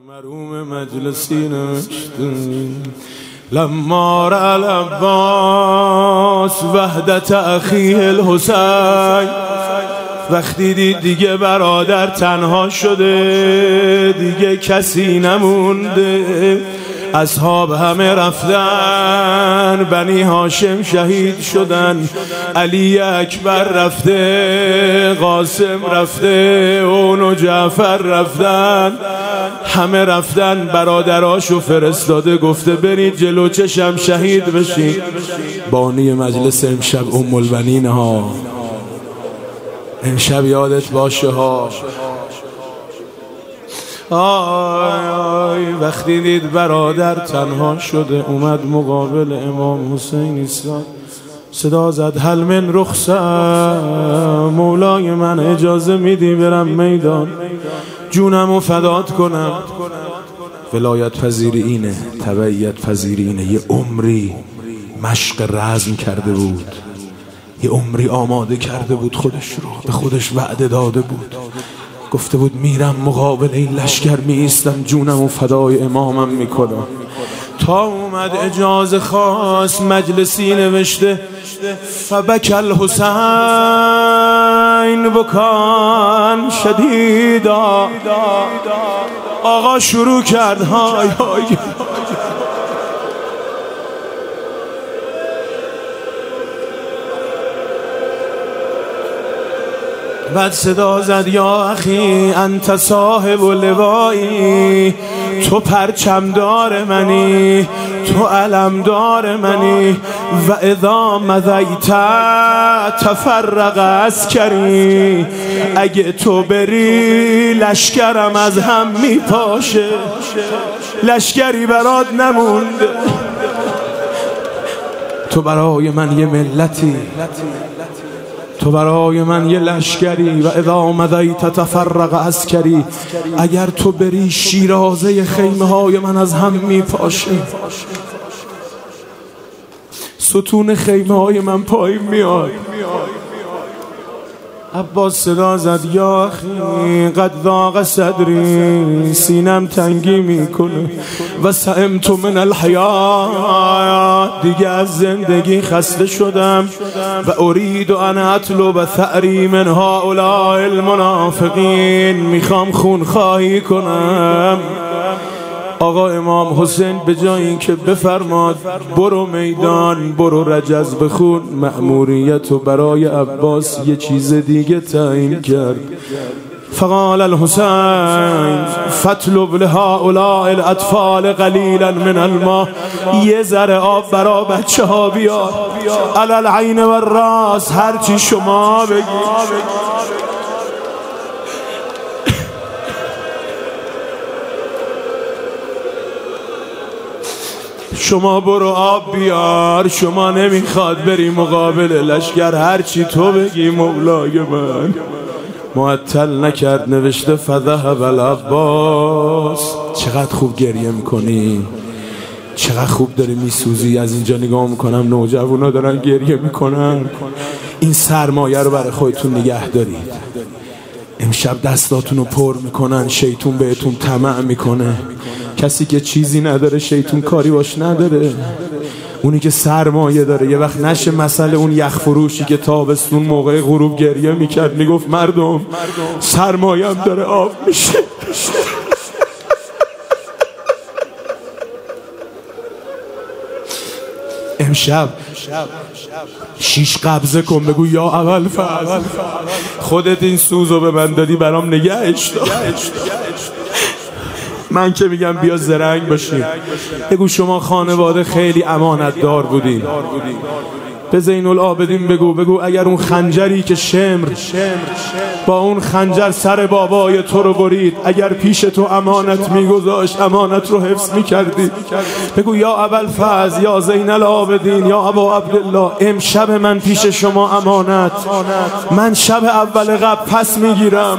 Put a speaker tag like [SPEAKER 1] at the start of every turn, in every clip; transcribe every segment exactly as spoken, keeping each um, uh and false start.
[SPEAKER 1] مروم مجلسی نوشتیم لما رأى العباس وحدت اخیه الحسین. وقتی دید دیگه برادر تنها شده، دیگه کسی نمونده، اصحاب همه رفتن، بنی هاشم شهید شدن، علی اکبر رفته، قاسم رفته، اون و جعفر رفتن، همه رفتن. برادراشو فرستاده گفته برید جلو چشم شهید بشین. بانی مجلس امشب ام البنین ها، امشب یادت باشه ها. آی آی وقتی دید برادر تنها شده، اومد مقابل امام حسین ایستاد، صدا زد هل من رخصت، مولای من اجازه میدی برم میدان جونمو فدات کنم. ولایت پذیری اینه، تبعیت پذیری اینه. یه عمری مشق رزم کرده بود، یه عمری آماده کرده بود خودش رو، به خودش وعده داده بود، گفته بود میرم مقابل این لشکر میایستم، جونم و فدای امامم میکنم. تا اومد اجازه خواست، مجلسی نوشته فبک الحسین بکان شدیدا. آقا شروع کرد های های بعد صدا زد یا اخی انت صاحب لوایی، تو پرچمدار منی، تو علمدار منی، و اذا مضیت تفرق عسکری، اگه تو بری لشکرم از هم میپاشه، لشکری برات نمونده. تو برای من یه ملتی، تو برای من یه لشکری، و اذا مضیت تفرق عسکری، اگر تو بری شیرازه خیمه های من از هم میپاشه، ستون خیمه های من پایین میاد. عباس صدا زد یا اخی قد ضاق صدری، سینم تنگی میکنه، و سئمت من الحیات، دیگه از زندگی خسته شدم، و اريد ان اطلب ثأری من هؤلاء المنافقین، میخوام خون خواهی کنم. آقا امام حسین به جای اینکه بفرماد برو میدان، برو رجز بخون، مأموریت و برای عباس یه چیز دیگه تعیین کرد. فقال الحسین فاطلب لهؤلاء الاطفال قلیلا من الماء، یه ذره آب برا بچه ها بیار، علی العین و الراس، هرچی شما بگی. شما برو آب بیار، شما نمیخواد بری مقابل لشکر، هرچی تو بگی مولای من. معطل نکرد، نوشته فذهب العباس. چقدر خوب گریه میکنی، چقدر خوب داری میسوزی. از اینجا نگاه میکنم نوجوانا دارن گریه میکنن. این سرمایه رو برای خودتون نگه دارید. امشب دستاتون رو پر میکنن، شیطون بهتون طمع میکنه. کسی که چیزی نداره شیطون کاری باش نداره. اونی که سرمایه داره، یه وقت نشه مثل اون یخ فروشی که تابستون موقع غروب گریه میکرد، میگفت مردم سرمایه‌ام داره آب میشه. امشب شیش قبضه کن، بگو یا اول فضل، خودت این سوزو به من دادی برام نگهش دار. من که میگم بیا زرنگ باشی، بگو شما خانواده خیلی امانت دار بودین. به زین العابدین بگو، بگو اگر اون خنجری که شمر با اون خنجر سر بابای تو رو برید، اگر پیش تو امانت میگذاشت، امانت رو حفظ میکردی. بگو یا ابوالفضل، یا زین العابدین، یا ابا عبدالله، امشب من پیش شما امانت، من شب اول قبل پس میگیرم.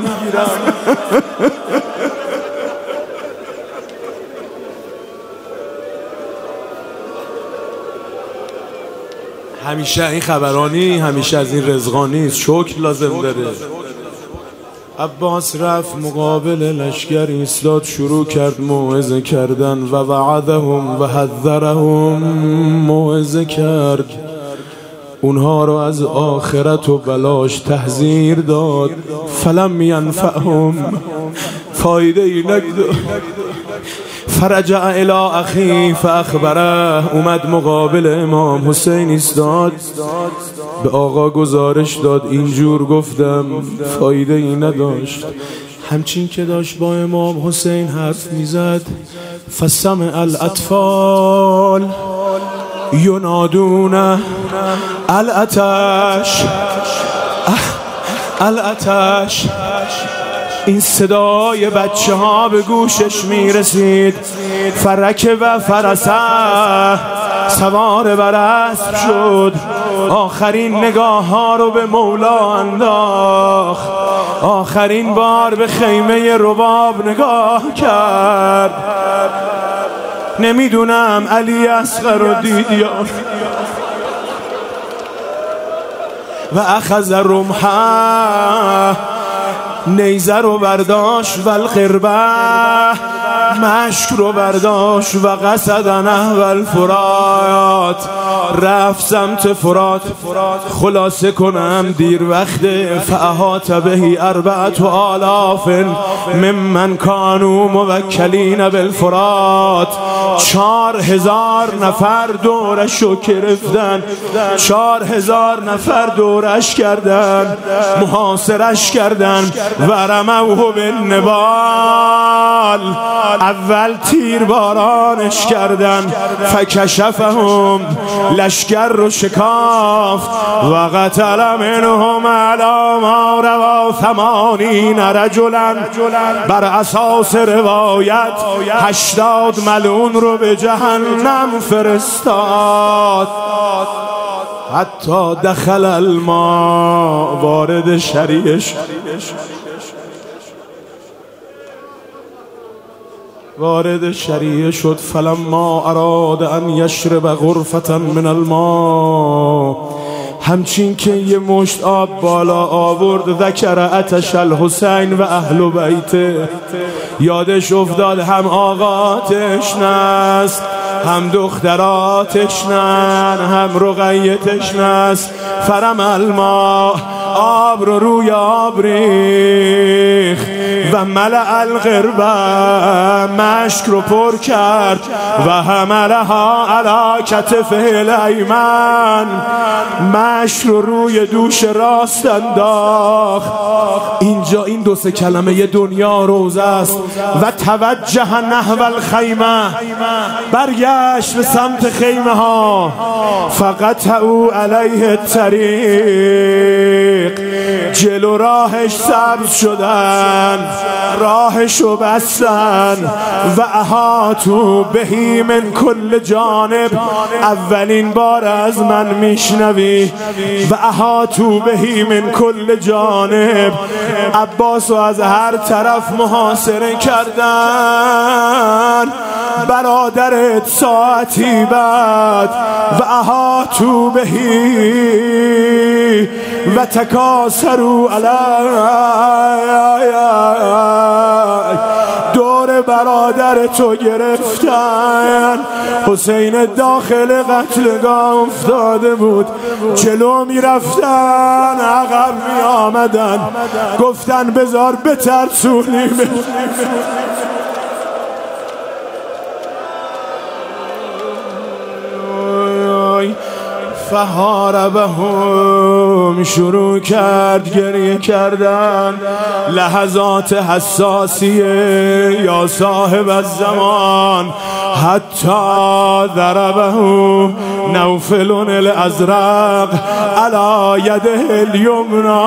[SPEAKER 1] همیشه این خبرانی، همیشه از این رزقانی، شکر لازم داره. عباس رفت مقابل لشکر ایستاد، شروع کرد موعظه کردن و وعدهم و حذرهم، موعظه کرد، اونها رو از آخرت و بلاش تحذیر داد. فلم ینفعهم، فایده ای نداد. فرجع الی اخی فاخبره، اومد مقابل امام حسین ایستاد، به آقا گزارش داد اینجور گفتم، فایده ای نداشت. همچین که داشت با امام حسین حرف میزد، فسمع الاطفال ینادون الاتش الاتش، این صدای بچه ها به گوشش میرسید. فرک و فرسه، سوار بر اسب شد، آخرین نگاه ها رو به مولا انداخت، آخرین بار به خیمه رباب نگاه کرد. نمیدونم علی اصغر رو دید یا و اخذ رمحه، نیزه رو برداشت و القربه، مشک رو برداشت و قصد نحو الفرات، رفت سمت فرات. خلاصه کنم دیر وقت، فاحاط بهی اربعة آلاف ممن کانوا موکلین بالفرات، چهار هزار نفر دورشو گرفتن، چهار هزار نفر دورش کردن، محاصرش کردن و رموه بالنبال، اول تیر بارانش کردن، فکشفهم، لشکر رو شکافت، و قتل منهم علی ما روا ثمانین رجلا، بر اساس روایت هشتاد ملعون رو به جهنم فرستاد. حتی دخل الماء، وارد شریعش وارد شریعه شد. فلما اراد ان یشرب غرفة من الماء، همچین که یه مشت آب بالا آورد، ذکر عطش الحسین و اهل بیته، یادش افتاد هم آقاتش نست، هم دختراتش نن، هم رقیتش نست. فرم الماء، آب رو روی آب ریخت، و ملع القربه، مشک رو پر کرد، و حملها علی کتفه الایمن، مشک رو روی دوش راست انداخت. اینجا این دو سه کلمه دنیا روزه است. و توجه نحو الخیمه، برگشت به سمت خیمه ها. فقطعوا علیه الطریق، جلو راهش سبز شدن، راهشو بستن. و احاطوا بهی من کل جانب، اولین بار از من میشنوی. و احاطوا بهی من کل جانب، عباسو از هر طرف محاصره کردن. برادرت ساعتی بعد، و احاطوا بهی و تکاسروا علی، دور برادر تو گرفتن. حسین داخل قتلگاه افتاده بود، جلو می رفتن، عقب می آمدن، گفتن بذار بترسونیم. فحاربهم، شروع کرد گریه کردن. لحظات حساسیه یا صاحب الزمان. حتی ضربه نوفل الازرق علی یده الیمنا،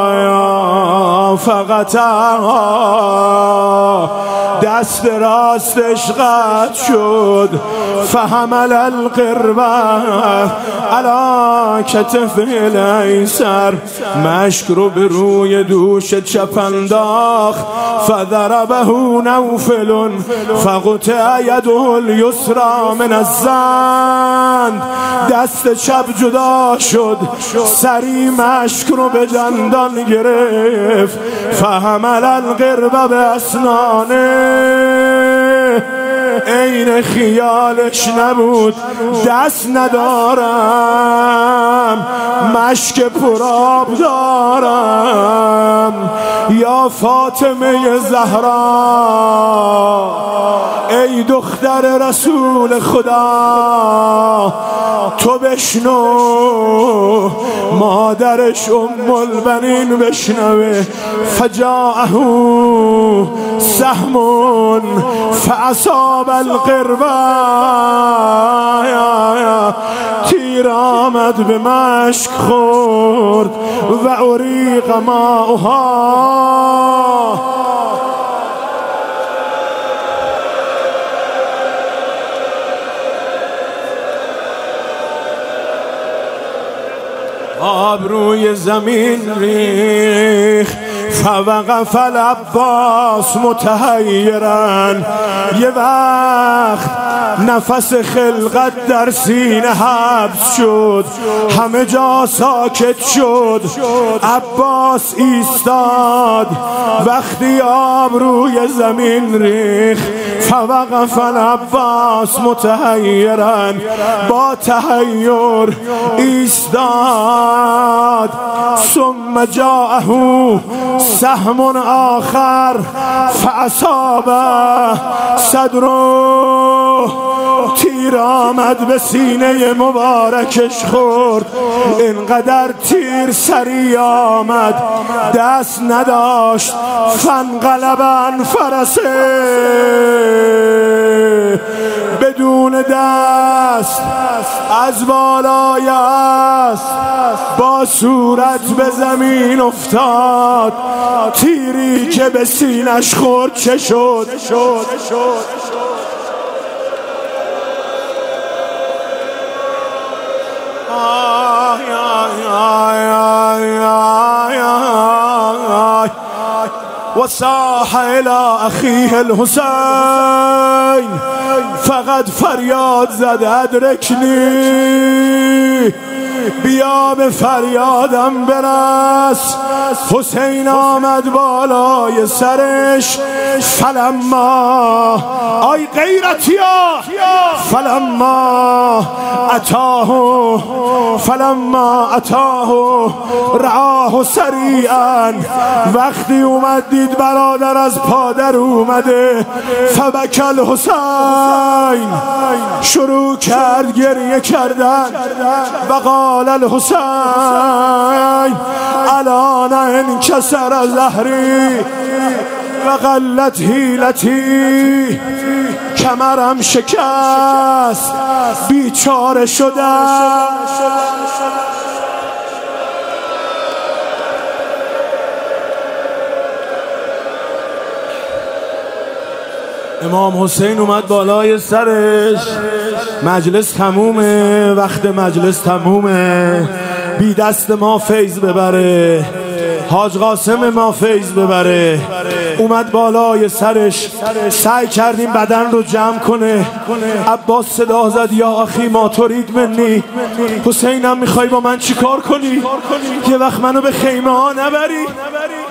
[SPEAKER 1] فقطعها، دست راستش قطع شد. فحمل القربه علی علا کتفه الایسر، مشک رو به روی دوش چپ انداخت. فضربه نوفل فقطع یده الیسری من الزند، دست چپ جدا شد، سری مشک رو به دندان گرفت. فحمل القرب به اسنانه، این خیالش نبود دست ندارم، مشک پراب دارم. یا فاطمه زهرا، ای دختر رسول خدا، تو بشنو، مادرش ام البنین بشنوه. فجاءه سهم فاصاب القربة، تیر آمد به مشک خورد و اریق ماؤها. آب روی زمین ریخت. فوقف العباس متحیرا، یه وقت نفس خلقت در سینه حبس شد، همه جا ساکت شد. عباس ایستاد وقتی آب روی زمین ریخت. فوقف العباس متحیرا، با تحیر ایستاد. ثم جاءه سهم آخر فاصاب صدره، تیر آمد به سینه مبارکش خورد. اینقدر تیر سری آمد دست نداشت. فانقلب عن فرسه، بدون دست از بالای اسب با صورت به زمین افتاد. تیری که به سینش خورد چه شد؟ وصاح الى اخیه الحسین، فقط فریاد زد ادرکنی، بیا به فریادم برس. حسین آمد بالای سرش. فلما، آی غیرتیا، فلما اتاه فلما اتاه رعاه سریعا، وقتی اومد دید برادر از پادر اومده. فبکی الحسین، شروع کرد گریه کردن. و قال الحسین الان انکسر ظهری و قلت حیلتی، کمرم شکست، بیچاره شدم. امام حسین اومد بالای سرش. مجلس تمومه، وقت مجلس تمومه. بی دست ما فیض ببره، حاج قاسم ما فیض ببره. اومد بالای سرش، سعی کردیم بدن رو جمع کنه. عباس صدا زد یا اخی ما ترید منی، حسینم میخوای با من چی کار کنی؟ یه وقت منو به خیمه ها نبری؟